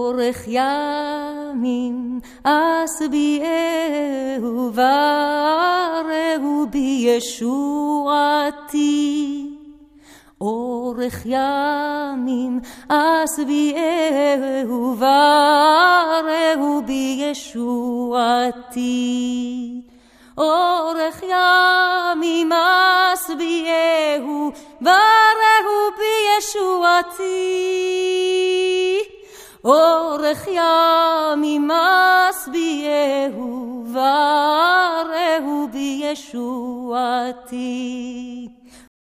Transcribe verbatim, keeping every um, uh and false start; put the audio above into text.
אורך ימים אשביעהו וראו בי ישועתי. אורך ימים אשביעהו וראו בי ישועתי. אורך ימים אשביעהו וראו בי ישועתי. אורך ימים אשביעהו וראו בי ישועתי.